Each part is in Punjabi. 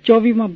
24ਵਾਂ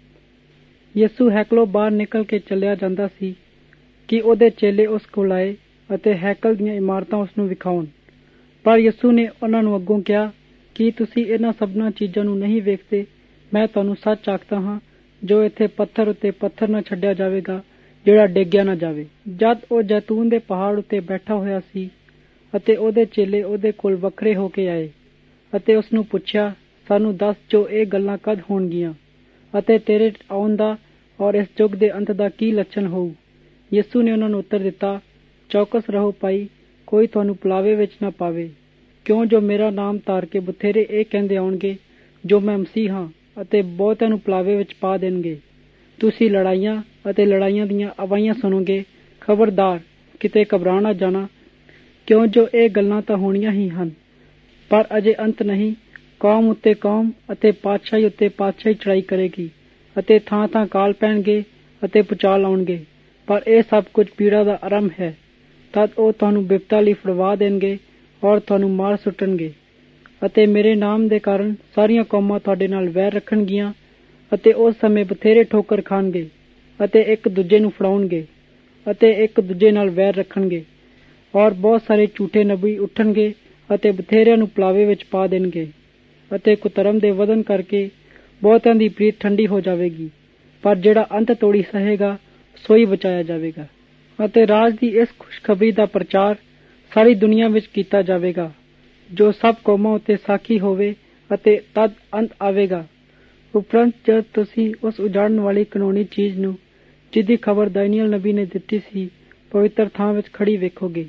ਬਾਬ। ਯਿਸੂ ਹੈਕਲੋਂ ਬਾਹਰ ਨਿਕਲ ਕੇ ਚੱਲਿਆ ਜਾਂਦਾ ਸੀ ਕਿ ਉਹਦੇ ਚੇਲੇ ਉਸ ਕੋਲ ਆਏ ਅਤੇ ਹੈਕਲ ਦੀਆਂ ਇਮਾਰਤਾਂ ਉਸਨੂੰ ਵਿਖਾਉਣ। ਪਰ ਯਿਸੂ ਨੇ ਉਹਨਾਂ ਨੂੰ ਅੱਗੋਂ ਕਿਹਾ, ਕੀ ਤੁਸੀਂ ਇਹਨਾਂ ਸਭਨਾਂ ਚੀਜ਼ਾਂ ਨੂੰ ਨਹੀਂ ਵੇਖਦੇ? ਮੈਂ ਤੁਹਾਨੂੰ ਸੱਚ ਆਖਦਾ ਹਾਂ, ਜੋ ਇੱਥੇ ਪੱਥਰ ਉੱਤੇ ਪੱਥਰ ਨਾ ਛੱਡਿਆ ਜਾਵੇਗਾ ਜਿਹੜਾ ਡਿੱਗਿਆ ਨਾ ਜਾਵੇ। ਜਦ ਉਹ ਜੈਤੂਨ ਦੇ ਪਹਾੜ ਉੱਤੇ ਬੈਠਾ ਹੋਇਆ ਸੀ ਅਤੇ ਉਹਦੇ ਚੇਲੇ ਉਹਦੇ ਕੋਲ ਵੱਖਰੇ ਹੋ ਕੇ ਆਏ ਅਤੇ ਉਸਨੂੰ ਪੁੱਛਿਆ, ਸਾਨੂੰ ਦੱਸ ਜੋ ਇਹ ਗੱਲਾਂ ਕਦ ਹੋਣਗੀਆਂ ਅਤੇ ਤੇਰੇ ਆਉਣ ਦਾ ਔਰ ਇਸ ਯੁੱਗ ਦੇ ਅੰਤ ਦਾ ਕੀ ਲੱਛਣ ਹੋਊ? ਯਿਸੂ ਨੇ ਉਹਨਾਂ ਨੂੰ ਉੱਤਰ ਦਿੱਤਾ, ਚੌਕਸ ਰਹੋ ਭਾਈ, ਕੋਈ ਤੁਹਾਨੂੰ ਪੁਲਾਵੇ ਵਿੱਚ ਨਾ ਪਾਵੇ, ਕਿਉਂ ਜੋ ਮੇਰਾ ਨਾਮ ਧਾਰ ਕੇ ਬਥੇਰੇ ਇਹ ਕਹਿੰਦੇ ਆਉਣਗੇ ਜੋ ਮੈਂ ਮਸੀਹ ਹਾਂ ਅਤੇ ਬਹੁਤਿਆਂ ਨੂੰ ਪੁਲਾਵੇ ਵਿੱਚ ਪਾ ਦੇਣਗੇ। ਤੁਸੀਂ ਲੜਾਈਆਂ ਅਤੇ ਲੜਾਈਆਂ ਦੀਆਂ ਆਵਾਜ਼ਾਂ ਸੁਣੋਗੇ। ਖਬਰਦਾਰ, ਕਿਤੇ ਘਬਰਾ ਨਾ ਜਾਣਾ, ਕਿਉਂ ਜੋ ਇਹ ਗੱਲਾਂ ਤਾਂ ਹੋਣੀਆਂ ਹੀ ਹਨ, ਪਰ ਅਜੇ ਅੰਤ ਨਹੀਂ। ਕੌਮ ਉੱਤੇ ਕੌਮ ਅਤੇ ਪਾਤਸ਼ਾਹੀ ਉੱਤੇ ਪਾਤਸ਼ਾਹੀ ਚੜਾਈ ਕਰੇਗੀ ਅਤੇ ਥਾਂ ਥਾਂ ਕਾਲ ਪੈਣਗੇ ਅਤੇ ਭੁਚਾਲ ਆਉਣਗੇ, ਪਰ ਇਹ ਸਭ ਕੁਝ ਪੀੜਾ ਦਾ ਆਰੰਭ ਹੈ। ਤਦ ਉਹ ਤੁਹਾਨੂੰ ਬਿਪਤਾ ਲਈ ਫੜਵਾ ਦੇਣਗੇ ਔਰ ਤੁਹਾਨੂੰ ਮਾਰ ਸੁੱਟਣਗੇ ਅਤੇ ਮੇਰੇ ਨਾਮ ਦੇ ਕਾਰਨ ਸਾਰੀਆਂ ਕੌਮਾਂ ਤੁਹਾਡੇ ਨਾਲ ਵੈਰ ਰੱਖਣਗੀਆਂ ਅਤੇ ਉਸ ਸਮੇਂ ਬਥੇਰੇ ਠੋਕਰ ਖਾਣਗੇ ਅਤੇ ਇੱਕ ਦੂਜੇ ਨੂੰ ਫੜਾਉਣਗੇ ਅਤੇ ਇੱਕ ਦੂਜੇ ਨਾਲ ਵੈਰ ਰੱਖਣਗੇ ਔਰ ਬਹੁਤ ਸਾਰੇ ਝੂਠੇ ਨਬੀ ਉੱਠਣਗੇ ਅਤੇ ਬਥੇਰਿਆਂ ਨੂੰ ਪੁਲਾਵੇ ਵਿੱਚ ਪਾ ਦੇਣਗੇ ਅਤੇ ਕੁਧਰਮ ਦੇ ਵਧਣ ਕਰਕੇ ਬਹੁਤਿਆਂ ਦੀ ਪ੍ਰੀਤ ਠੰਡੀ ਹੋ ਜਾਵੇਗੀ, ਪਰ ਜਿਹੜਾ ਅੰਤ ਤੋੜੀ ਸਹੇਗਾ ਸੋਈ ਬਚਾਇਆ ਜਾਵੇਗਾ। ਅਤੇ ਰਾਜ ਦੀ ਇਸ ਖੁਸ਼ਖਬਰੀ ਦਾ ਪ੍ਰਚਾਰ ਸਾਰੀ ਦੁਨੀਆ ਵਿੱਚ ਕੀਤਾ ਜਾਵੇਗਾ, ਜੋ ਸਭ ਕੌਮਾਂ ਉੱਤੇ ਸਾਖੀ ਹੋਵੇ ਅਤੇ ਤਦ ਅੰਤ ਆਵੇਗਾ। ਉਪਰੰਤ ਜਦ ਤੁਸੀਂ ਉਸ ਉਜਾੜਨ ਵਾਲੀ ਕਾਨੂੰਨੀ ਚੀਜ਼ ਨੂੰ, ਜਿਹਦੀ ਖਬਰ ਦਾਨੀਏਲ ਨਬੀ ਨੇ ਦਿੱਤੀ ਸੀ, ਪਵਿੱਤਰ ਥਾਂ ਵਿੱਚ ਖੜੀ ਵੇਖੋਗੇ,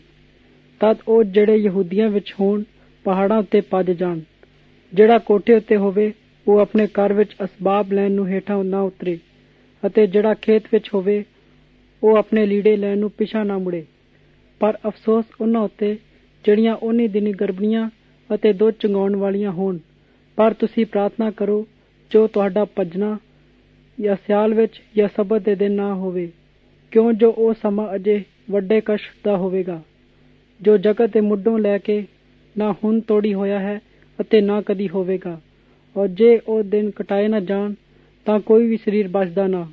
ਤਦ ਉਹ ਜਿਹੜੇ ਯਹੂਦੀਆਂ ਵਿੱਚ ਹੋਣ ਪਹਾੜਾਂ ਉੱਤੇ ਭੱਜ ਜਾਣ। ਜਿਹੜਾ ਕੋਠੇ ਉੱਤੇ ਹੋਵੇ ਉਹ ਆਪਣੇ ਘਰ ਵਿੱਚ ਅਸਬਾਬ ਲੈਣ ਨੂੰ ਹੇਠਾਂ ਨਾ ਉਤਰੇ, ਅਤੇ ਜਿਹੜਾ ਖੇਤ ਵਿੱਚ ਹੋਵੇ ਉਹ ਆਪਣੇ ਲੀੜੇ ਲੈਣ ਨੂੰ ਪਿਛਾਂ ਨਾ ਮੁੜੇ। ਪਰ ਅਫਸੋਸ ਉਹਨਾਂ ਉੱਤੇ ਜਿਹੜੀਆਂ ਉਹਨੀ ਦਿਨੀ ਗਰਭਣੀਆਂ ਅਤੇ ਦੁੱਧ ਚੁੰਘਾਉਣ ਵਾਲੀਆਂ ਹੋਣ। ਪਰ ਤੁਸੀਂ ਪ੍ਰਾਰਥਨਾ ਕਰੋ ਜੋ ਤੁਹਾਡਾ ਭੱਜਣਾ ਜਾਂ ਸਿਆਲ ਵਿੱਚ ਜਾਂ ਸਬਤ ਦੇ ਦਿਨ ਨਾ ਹੋਵੇ, ਕਿਉਂ ਜੋ ਉਹ ਸਮਾਂ ਅਜੇ ਵੱਡੇ ਕਸ਼ਟ ਦਾ ਹੋਵੇਗਾ, ਜੋ ਜਗਤ ਦੇ ਮੁੱਢੋਂ ਲੈ ਕੇ ਨਾ ਹੁਣ ਤੋੜੀ ਹੋਇਆ ਹੈ ਅਤੇ ਨਾ ਕਦੀ ਹੋਵੇਗਾ। ਔਰ ਜੇ ਉਹ ਦਿਨ ਕਟਾਏ ਨਾ ਜਾਣ ਤਾਂ ਕੋਈ ਵੀ ਸਰੀਰ ਬਚਦਾ ਨਾ,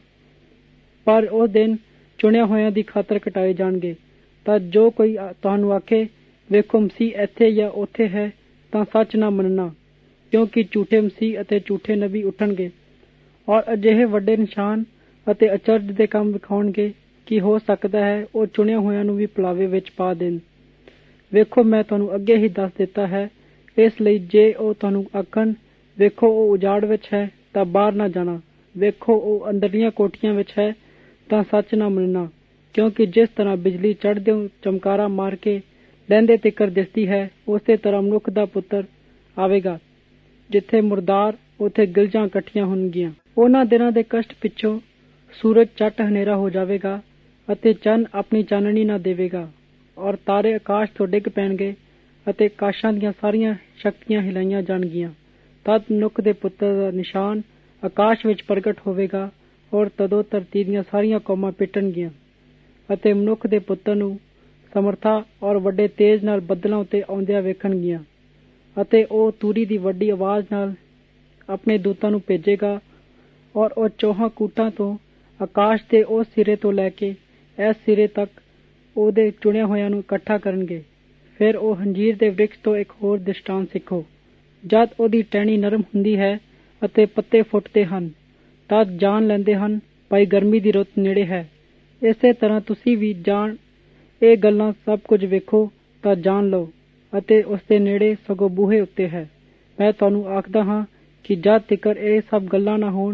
ਪਰ ਉਹ ਦਿਨ ਚੁਣਿਆ ਹੋਇਆਂ ਦੀ ਖਾਤਰ ਕਟਾਏ ਜਾਣਗੇ। ਤਾਂ ਜੋ ਕੋਈ ਤੁਹਾਨੂੰ ਆਖੇ, ਵੇਖੋ ਮਸੀਹ ਇੱਥੇ ਜਾਂ ਉੱਥੇ ਹੈ, ਤਾਂ ਸੱਚ ਨਾ ਮੰਨਣਾ, ਕਿਉਂਕਿ ਝੂਠੇ ਮਸੀਹ ਅਤੇ ਝੂਠੇ ਨਬੀ ਉੱਠਣਗੇ ਔਰ ਅਜਿਹੇ ਵੱਡੇ ਨਿਸ਼ਾਨ ਅਤੇ ਅਚਰਜ ਦੇ ਕੰਮ ਵਿਖਾਉਣਗੇ ਕਿ ਹੋ ਸਕਦਾ ਹੈ ਉਹ ਚੁਣਿਆ ਹੋਇਆਂ ਨੂੰ ਵੀ ਪੁਲਾਵੇ ਵਿੱਚ ਪਾ ਦੇਣ। ਵੇਖੋ, ਮੈਂ ਤੁਹਾਨੂੰ ਅੱਗੇ ਹੀ ਦੱਸ ਦਿੱਤਾ ਹੈ, ਇਸ ਲਈ ਜੇ ਉਹ ਤੁਹਾਨੂੰ ਆਖਣ, ਵੇਖੋ ਉਹ ਉਜਾੜ ਵਿੱਚ ਹੈ, ਤਾਂ ਬਾਹਰ ਨਾ ਜਾਣਾ। ਵੇਖੋ ਉਹ ਅੰਦਰਲੀਆਂ ਕੋਠੀਆਂ ਵਿੱਚ ਹੈ, ਤਾਂ ਸੱਚ ਨਾ ਮੰਨਣਾ, ਕਿਉਂਕਿ ਜਿਸ ਤਰ੍ਹਾਂ ਬਿਜਲੀ ਚੜ੍ਹਦਿਓਂ ਚਮਕਾਰਾ ਮਾਰ ਕੇ ਲਹਿੰਦੇ ਤਿੱਕਰ ਦਿਸਦੀ ਹੈ, ਉਸੇ ਤਰ੍ਹਾਂ ਮਨੁੱਖ ਦਾ ਪੁੱਤਰ ਆਵੇਗਾ। ਜਿੱਥੇ ਮੁਰਦਾਰ ਉੱਥੇ ਗਿਲਜਾਂ ਇਕੱਠੀਆਂ ਹੋਣਗੀਆਂ। ਉਹਨਾਂ ਦਿਨਾਂ ਦੇ ਕਸ਼ਟ ਪਿੱਛੋਂ ਸੂਰਜ ਝੱਟ ਹਨੇਰਾ ਹੋ ਜਾਵੇਗਾ ਅਤੇ ਚੰਨ ਆਪਣੀ ਚਾਨਣੀ ਨਾ ਦੇਵੇਗਾ ਔਰ ਤਾਰੇ ਆਕਾਸ਼ ਤੋਂ ਡਿੱਗ ਪੈਣਗੇ ਅਤੇ ਆਕਾਸ਼ਾਂ ਦੀਆਂ ਸਾਰੀਆਂ ਸ਼ਕਤੀਆਂ ਹਿਲਾਈਆਂ ਜਾਣਗੀਆਂ। ਤਦ ਮਨੁੱਖ ਦੇ ਪੁੱਤਰ ਦਾ ਨਿਸ਼ਾਨ ਆਕਾਸ਼ ਵਿੱਚ ਪ੍ਰਗਟ ਹੋਵੇਗਾ ਔਰ ਤਦੋਂ ਧਰਤੀ ਦੀਆਂ ਸਾਰੀਆਂ ਕੌਮਾਂ ਪਿੱਟਣਗੀਆਂ ਅਤੇ ਮਨੁੱਖ ਦੇ ਪੁੱਤਰ ਨੂੰ ਸਮਰਥਾ ਔਰ ਵੱਡੇ ਤੇਜ ਨਾਲ ਬੱਦਲਾਂ ਉੱਤੇ ਆਉਂਦਿਆਂ ਵੇਖਣਗੀਆਂ। ਅਤੇ ਉਹ ਤੂਰੀ ਦੀ ਵੱਡੀ ਆਵਾਜ਼ ਨਾਲ ਆਪਣੇ ਦੂਤਾਂ ਨੂੰ ਭੇਜੇਗਾ ਔਰ ਉਹ ਚੌਹਾਂ ਕੂਟਾਂ ਤੋਂ ਆਕਾਸ਼ ਦੇ ਉਸ ਸਿਰੇ ਤੋਂ ਲੈ ਕੇ ਇਸ ਸਿਰੇ ਤੱਕ ਉਹਦੇ ਚੁਣਿਆ ਹੋਇਆਂ ਨੂੰ ਇਕੱਠਾ ਕਰਨਗੇ। ਫਿਰ ਉਹ ਅੰਜੀਰ ਦੇ ਵ੍ਰਿਕਸ਼ ਤੋਂ ਇੱਕ ਹੋਰ ਦ੍ਰਿਸ਼ਟਾਂਤ ਸਿੱਖੋ। ਜਦ ਉਹਦੀ ਟਹਿਣੀ ਨਰਮ ਹੁੰਦੀ ਹੈ ਅਤੇ ਪੱਤੇ ਫੁੱਟਦੇ ਹਨ, ਤਦ ਜਾਣ ਲੈਂਦੇ ਹਨ ਭਾਈ ਗਰਮੀ ਦੀ ਰੁੱਤ ਨੇੜੇ ਹੈ। ਇਸੇ ਤਰ੍ਹਾਂ ਤੁਸੀਂ ਵੀ ਜਾਣ ਇਹ ਗੱਲਾਂ ਸਭ ਕੁਝ ਵੇਖੋ ਤਾਂ ਜਾਣ ਲਓ ਅਤੇ ਉਸਦੇ ਨੇੜੇ ਸਗੋਂ ਬੂਹੇ ਉੱਤੇ ਹੈ। ਮੈਂ ਤੁਹਾਨੂੰ ਆਖਦਾ ਹਾਂ ਕਿ ਜਦ ਤੀਕਰ ਇਹ ਸਭ ਗੱਲਾਂ ਨਾ ਹੋਣ,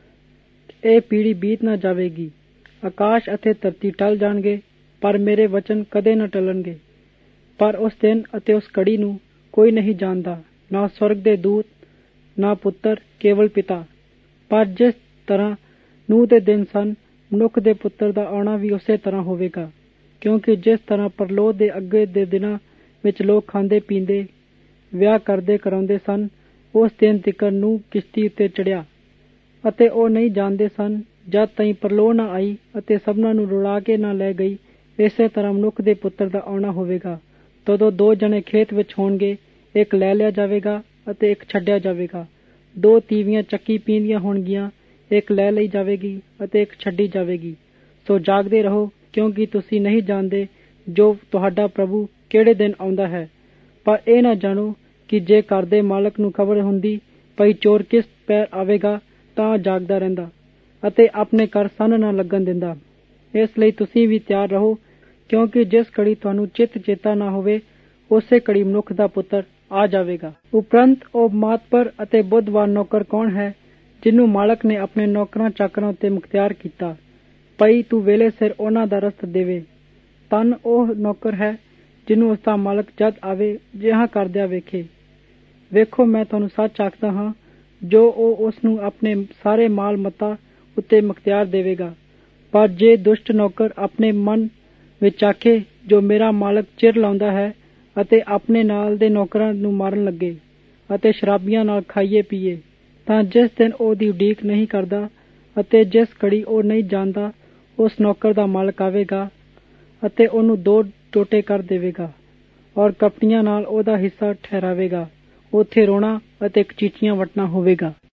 ਇਹ ਪੀੜ੍ਹੀ ਬੀਤ ਨਾ ਜਾਵੇਗੀ। ਆਕਾਸ਼ ਅਤੇ ਧਰਤੀ ਟਲ ਜਾਣਗੇ, ਪਰ ਮੇਰੇ ਵਚਨ ਕਦੇ ਨਾ ਟਲਣਗੇ। ਪਰ ਉਸ ਦਿਨ ਅਤੇ ਉਸ ਘੜੀ ਨੂੰ ਕੋਈ ਨਹੀਂ ਜਾਣਦਾ, ਨਾ ਸਵਰਗ ਦੇ ਦੂਤ, ਨਾ ਪੁੱਤਰ, ਕੇਵਲ ਪਿਤਾ। ਪਰ ਜਿਸ ਤਰ੍ਹਾਂ ਨੂਹ ਦੇ ਦਿਨ ਸਨ, ਮਨੁੱਖ ਦੇ ਪੁੱਤਰ ਦਾ ਆਉਣਾ ਵੀ ਉਸੇ ਤਰ੍ਹਾਂ ਹੋਵੇਗਾ। ਕਿਉਂਕਿ ਜਿਸ ਤਰ੍ਹਾਂ ਪਰਲੋਕ ਦੇ ਅੱਗੇ ਦੇ ਦਿਨਾਂ ਵਿੱਚ ਲੋਕ ਖਾਂਦੇ ਪੀਂਦੇ, ਵਿਆਹ ਕਰਦੇ ਕਰਾਉਂਦੇ ਸਨ, ਉਸ ਦਿਨ ਤੀਕਰ ਨੂਹ ਕਿਸ਼ਤੀ ਉੱਤੇ ਚੜ੍ਹਿਆ ਅਤੇ ਉਹ ਨਹੀਂ ਜਾਣਦੇ ਸਨ ਜਦ ਤਾਈਂ ਪਰਲੋਕ ਨਾ ਆਈ ਅਤੇ ਸਭਨਾਂ ਨੂੰ ਰੁਲਾ ਕੇ ਨਾ ਲੈ ਗਈ। ਇਸੇ ਤਰ੍ਹਾਂ ਮਨੁੱਖ ਦੇ ਪੁੱਤਰ ਦਾ ਆਉਣਾ ਹੋਵੇਗਾ। ਤਦੋਂ ਦੋ ਜਣੇ ਖੇਤ ਵਿੱਚ ਹੋਣਗੇ, ਇੱਕ ਲੈ ਲਿਆ ਜਾਵੇਗਾ ਅਤੇ ਇੱਕ ਛੱਡਿਆ ਜਾਵੇਗਾ। 2 ਤੀਵੀਆਂ ਚੱਕੀ ਪੀਂਦੀਆਂ ਹੋਣਗੀਆਂ, ਇੱਕ ਲੈ ਲਈ ਜਾਵੇਗੀ ਅਤੇ ਇੱਕ ਛੱਡੀ ਜਾਵੇਗੀ। ਸੋ ਜਾਗਦੇ ਰਹੋ, ਕਿਉਂਕਿ ਤੁਸੀਂ ਨਹੀਂ ਜਾਣਦੇ ਜੋ ਤੁਹਾਡਾ ਪ੍ਰਭੂ ਕਿਹੜੇ ਦਿਨ ਆਉਂਦਾ ਹੈ। ਪਰ ਇਹ ਨਾ ਜਾਣੋ ਕਿ ਜੇ ਘਰ ਦੇ ਮਾਲਕ ਨੂੰ ਖਬਰ ਹੁੰਦੀ ਭਈ ਚੋਰ ਕਿਸ ਪੈਰ ਆਵੇਗਾ, ਤਾਂ ਜਾਗਦਾ ਰਹਿੰਦਾ ਅਤੇ ਆਪਣੇ ਘਰ ਸੰਨ ਨਾ ਲੱਗਣ ਦਿੰਦਾ। ਇਸ ਲਈ ਤੁਸੀਂ ਵੀ ਤਿਆਰ ਰਹੋ, ਕਿਉਂਕਿ ਜਿਸ ਘੜੀ ਤੁਹਾਨੂੰ ਚਿੱਤ ਚੇਤਾ ਨਾ ਹੋਵੇ, ਉਸੇ ਘੜੀ ਮਨੁੱਖ ਦਾ ਪੁੱਤਰ ਆ ਜਾਵੇਗਾ। ਉਪਰੰਤ ਉਹ ਮਾਤਬਰ ਅਤੇ ਬੁੱਧਵਾਨ ਨੌਕਰ ਕੌਣ ਹੈ, ਜਿਹਨੂੰ ਮਾਲਕ ਨੇ ਆਪਣੇ ਨੌਕਰਾਂ ਚਾਕਰਾਂ ਉੱਤੇ ਮੁਖਤਿਆਰ ਕੀਤਾ, ਭਈ ਤੂੰ ਵੇਲੇ ਸਿਰ ਉਹਨਾਂ ਦਾ ਰਸਤ ਦੇਵੇ। ਧੰਨ ਉਹ ਨੌਕਰ ਹੈ ਜਿਹਨੂੰ ਉਸਦਾ ਮਾਲਕ ਜਦ ਆਵੇ ਜਿਹਾ ਕਰਦਿਆਂ ਵੇਖੇ। ਵੇਖੋ, ਮੈਂ ਤੁਹਾਨੂੰ ਸੱਚ ਆਖਦਾ ਹਾਂ, ਜੋ ਉਹ ਉਸਨੂੰ ਆਪਣੇ ਸਾਰੇ ਮਾਲ ਮੱਤਾ ਉੱਤੇ ਮੁਖਤਿਆਰ ਦੇਵੇਗਾ। ਪਰ ਜੇ ਦੁਸ਼ਟ ਨੌਕਰ ਆਪਣੇ ਮਨ ਵਿੱਚ ਆਖੇ, ਜੋ ਮੇਰਾ ਮਾਲਕ ਚਿਰ ਲਾਉਂਦਾ ਹੈ, ਅਤੇ ਆਪਣੇ ਨਾਲ ਦੇ ਨੌਕਰਾਂ ਨੂੰ ਮਾਰਨ ਲੱਗੇ ਅਤੇ ਸ਼ਰਾਬੀਆਂ ਨਾਲ ਖਾਈਏ ਪੀਏ, ਤਾਂ ਜਿਸ ਦਿਨ ਉਹਦੀ ਉਡੀਕ ਨਹੀਂ ਕਰਦਾ ਅਤੇ ਜਿਸ ਘੜੀ ਉਹ ਨਹੀਂ ਜਾਣਦਾ, ਉਸ ਨੌਕਰ ਦਾ ਮਾਲਕ ਆਵੇਗਾ ਅਤੇ ਉਹਨੂੰ 2 ਟੋਟੇ ਕਰ ਦੇਵੇਗਾ ਔਰ ਕਪਟੀਆਂ ਨਾਲ ਉਹਦਾ ਹਿੱਸਾ ਠਹਿਰਾਵੇਗਾ। ਉੱਥੇ ਰੋਣਾ ਅਤੇ ਕਚੀਚੀਆਂ ਵੱਟਣਾ ਹੋਵੇਗਾ।